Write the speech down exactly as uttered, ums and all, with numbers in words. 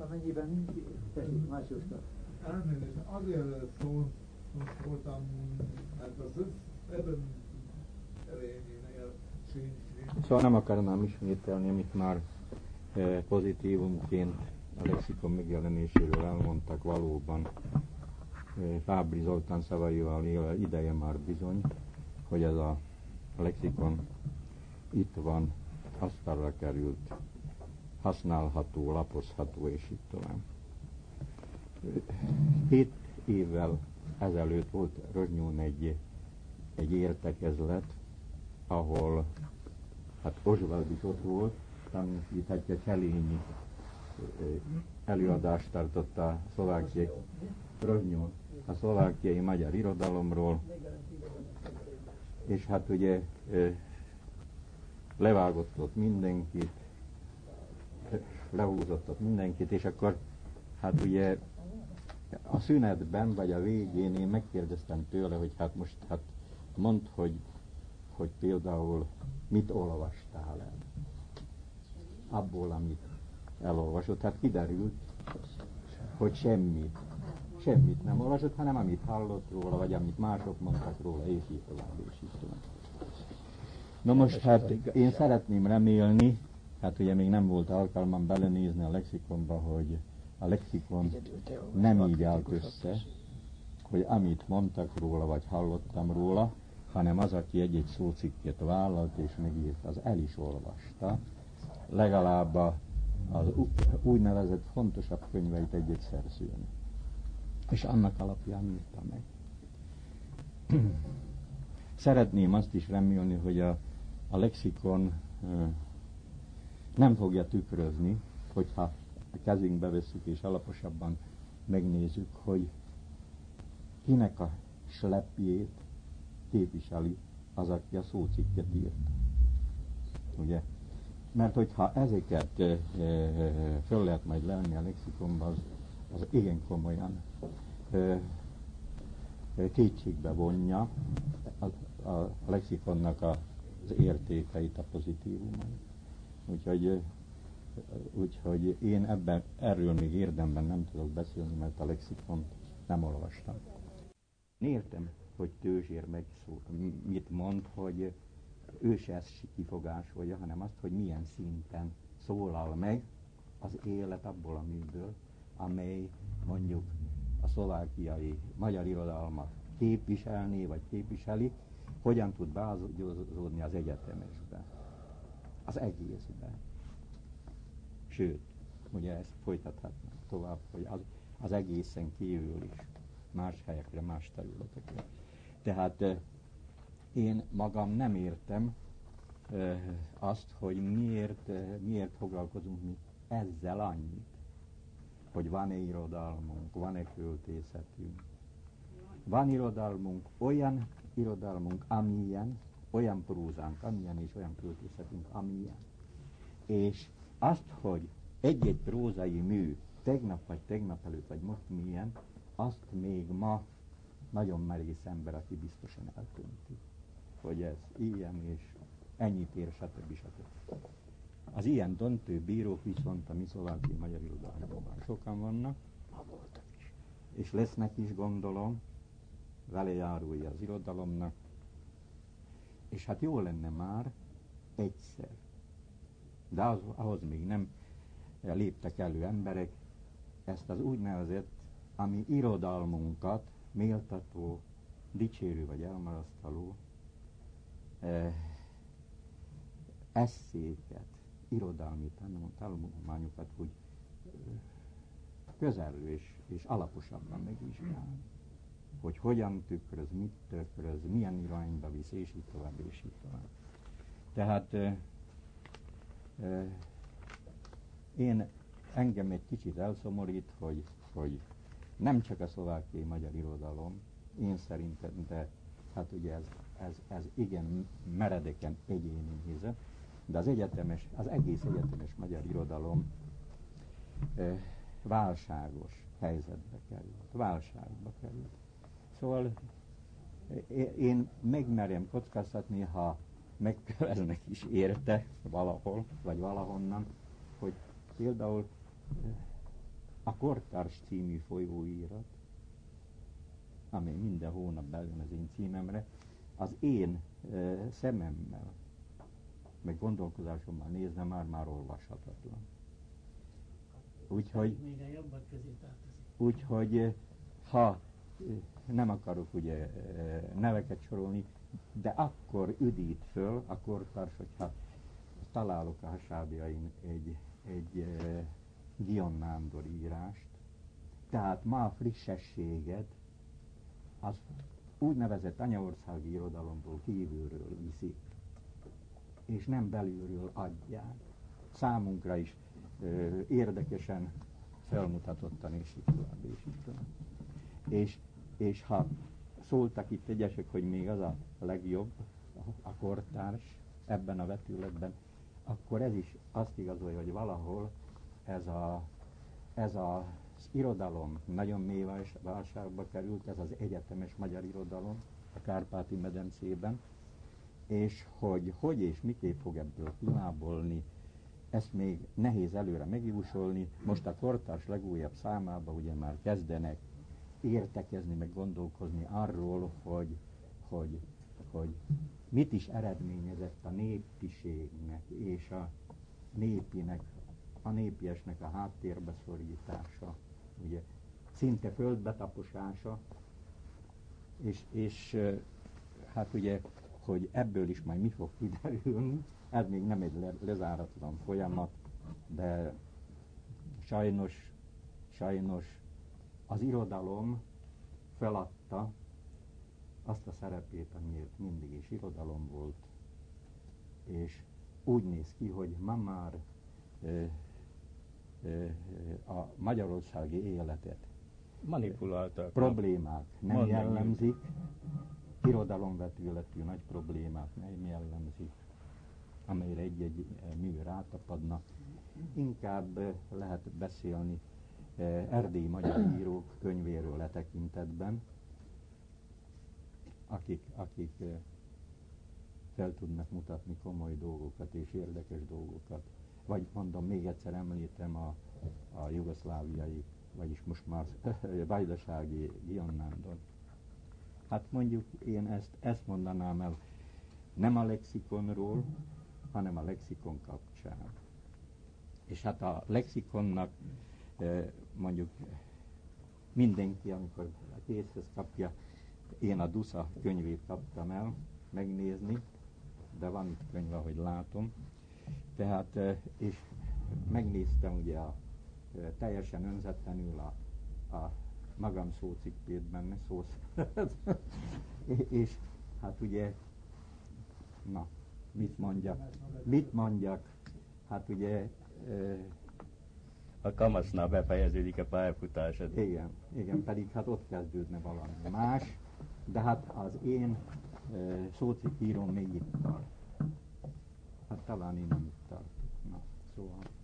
amennyiben tessék, Mácsoska. Elnézést, azért szó, szóltam, mert az ebben elejénél sincs. Szóval nem akarnám ismételni, amit már pozitívumként a lexikon megjelenéséről elmondtak, valóban Fábri Zoltán szavaival ideje már bizony, hogy ez a lexikon itt van, asztalra került, használható, lapozható, és így tovább. Hét évvel ezelőtt volt Rozsnyón egy, egy értekezlet, ahol hát Oswald is ott volt, tanúsíthatja, Cselényi előadást tartott a szlovákiai Rozsnyón, a szlovákiai magyar irodalomról, és hát ugye levágott ott mindenkit, lehúzott ott mindenkit, és akkor hát ugye a szünetben, vagy a végén én megkérdeztem tőle, hogy hát most hát mondd, hogy, hogy például mit olvastál el abból, amit elolvasott. Hát kiderült, hogy semmit. Semmit nem olvasott, hanem amit hallott róla, vagy amit mások mondtak róla, és így tovább, és így tovább. Na most hát én szeretném remélni, hát ugye még nem volt alkalmam belenézni a lexikonba, hogy a lexikon nem így állt össze, hogy amit mondtak róla, vagy hallottam róla, hanem az, aki egy-egy szócikket vállalt és megírt, az el is olvasta, legalább az úgynevezett fontosabb könyveit egy-egy szerzőnek. És annak alapján írta meg. Szeretném azt is remélni, hogy a, a lexikon uh, nem fogja tükrözni, hogyha a kezünkbe vesszük és alaposabban megnézzük, hogy kinek a slepjét képviseli az, aki a szócikket írta. Ugye? Mert hogyha ezeket e, e, föl lehet majd lenni a lexikonban, az, az igen komolyan e, e, kétségbe vonja a, a lexikonnak a, az értékeit, a pozitívumait. Úgyhogy, e, úgyhogy én ebben, erről még érdemben nem tudok beszélni, mert a lexikont nem olvastam. Értem, hogy Tőzsér meg szó, mit mond, hogy ő se ezt kifogásolja, hanem azt, hogy milyen szinten szólal meg az élet abból a műből, amely mondjuk a szlovákiai magyar irodalmat képviselné, vagy képviseli, hogyan tud beágyazódni az egyetemesbe, az egészbe. Sőt, ugye ezt folytathatnánk tovább, hogy az, az egészen kívül is, más helyekre, más területekre. Tehát én magam nem értem e, azt, hogy miért, e, miért foglalkozunk mi ezzel annyit. Hogy van-e irodalmunk, van-e költészetünk. Van irodalmunk, olyan irodalmunk, amilyen, olyan prózánk, amilyen, és olyan költészetünk, amilyen. És azt, hogy egy-egy prózai mű tegnap, vagy tegnap előtt, vagy most milyen, azt még ma nagyon merész ember, aki biztosan eltönti, hogy ez ilyen, és ennyit ér, stb. stb. Az ilyen döntő bírók viszont a mi szlovákiai magyar irodalomban sokan vannak, és lesznek is, gondolom, velejárója az irodalomnak, és hát jó lenne már egyszer, de az, ahhoz még nem léptek elő emberek, ezt az úgynevezett, ami irodalmunkat méltató, dicsérő vagy elmarasztaló eh, eszéket, irodalmi tanulmányokat úgy eh, közelről és, és alaposabban megvizsgálni. Hogy hogyan tükröz, mit tükröz, milyen irányba visz, és így tovább, és így tovább. Tehát eh, eh, én engem egy kicsit elszomorít, hogy, hogy nem csak a szlovákiai magyar irodalom, én szerintem, de hát ugye ez, ez, ez igen meredeken egyéni nézet, de az egyetemes, az egész egyetemes magyar irodalom eh, válságos helyzetbe került, válságba került. Szóval én megmerjem kockáztatni, ha megköveznek is érte valahol, vagy valahonnan, hogy például a Kortárs című folyóirat, amely minden hónap beljön az én címemre, az én e, szememmel, meg gondolkozásommal nézve már-már olvashatatlan. Úgyhogy, még a jobbak közé tartozik. úgyhogy ha nem akarok ugye neveket sorolni, de akkor üdít föl a Kortárs, hogyha találok a hasábjain egy, egy Gion Nándor írást. Tehát ma a frissességet az úgynevezett anyaországi irodalomból kívülről viszik, és nem belülről adják. Számunkra is ö, érdekesen felmutatottan, és így tovább, és így tovább. És, és ha szóltak itt egyesek, hogy még az a legjobb, a Kortárs ebben a vetületben, akkor ez is azt igazolja, hogy valahol ez, a, ez a, az irodalom nagyon mély válságba került, ez az egyetemes magyar irodalom a Kárpáti-medencében, és hogy hogy és miképp fog ebből kilábolni, ezt még nehéz előre megjósolni. Most a Kortárs legújabb számában ugye már kezdenek értekezni, meg gondolkozni arról, hogy, hogy, hogy mit is eredményezett a népiségnek és a népinek, a népiesnek a háttérbe szorítása, ugye szinte földbetaposása, és, és hát ugye, hogy ebből is majd mi fog kiderülni, ez még nem egy le, lezáratlan folyamat, de sajnos, sajnos az irodalom feladta azt a szerepét, amiért mindig is irodalom volt, és úgy néz ki, hogy ma már ö, ö, a magyarországi életet manipuláltak. problémák nem Mondani. jellemzik, irodalomvetületű nagy problémák nem jellemzik, amelyre egy-egy mű rátapadna. Inkább lehet beszélni erdélyi magyar írók könyvéről letekintetben, akik, akik fel tudnak mutatni komoly dolgokat és érdekes dolgokat. Vagy mondom, még egyszer említem a, a jugoszláviai, vagyis most már vajdasági Gion Nándor. Hát mondjuk én ezt, ezt mondanám el nem a lexikonról, hanem a lexikon kapcsán. És hát a lexikonnak mondjuk mindenki, amikor készhez kapja, én a Dusza könyvét kaptam el megnézni, de van itt könyv, ahogy látom. Tehát, és megnéztem ugye a, teljesen önzetlenül a, a magam szócikkét benne, szósz. És hát ugye, na, mit mondjak? Mit mondjak? Hát ugye... A kamasznál befejeződik a pályafutásod. Igen, igen, pedig hát ott kezdődne valami más, de hát az én e, szócikkíróm még itt tart. Hát talán én nem itt tartok. Na, szóval...